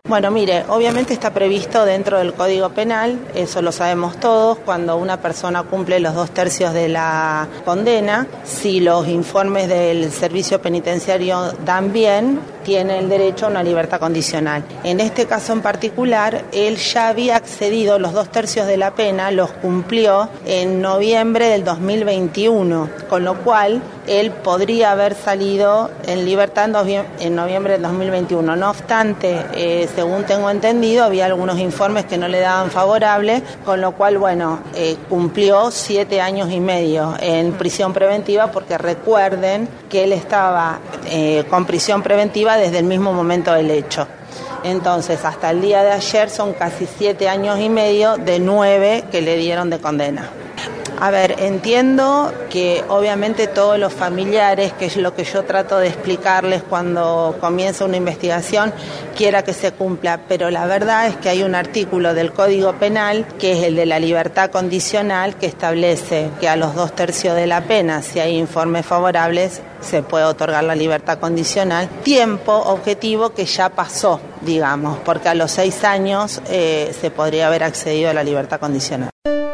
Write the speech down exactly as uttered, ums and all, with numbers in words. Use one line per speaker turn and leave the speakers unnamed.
Bueno, mire, obviamente está previsto dentro del Código Penal, eso lo sabemos todos, cuando una persona cumple los dos tercios de la condena, si los informes del servicio penitenciario dan bien, tiene el derecho a una libertad condicional. En este caso en particular, él ya había accedido, los dos tercios de la pena los cumplió en noviembre del dos mil veintiuno, con lo cual él podría haber salido en libertad en noviembre del dos mil veintiuno. No obstante, eh, según tengo entendido, había algunos informes que no le daban favorable, con lo cual, bueno, eh, cumplió siete años y medio en prisión preventiva, porque recuerden que él estaba eh, con prisión preventiva desde el mismo momento del hecho. Entonces, hasta el día de ayer son casi siete años y medio de nueve que le dieron de condena. A ver, entiendo que obviamente todos los familiares, que es lo que yo trato de explicarles cuando comienza una investigación, quiera que se cumpla, pero la verdad es que hay un artículo del Código Penal, que es el de la libertad condicional, que establece que a los dos tercios de la pena, si hay informes favorables, se puede otorgar la libertad condicional, tiempo objetivo que ya pasó, digamos, porque a los seis años eh, se podría haber accedido a la libertad condicional.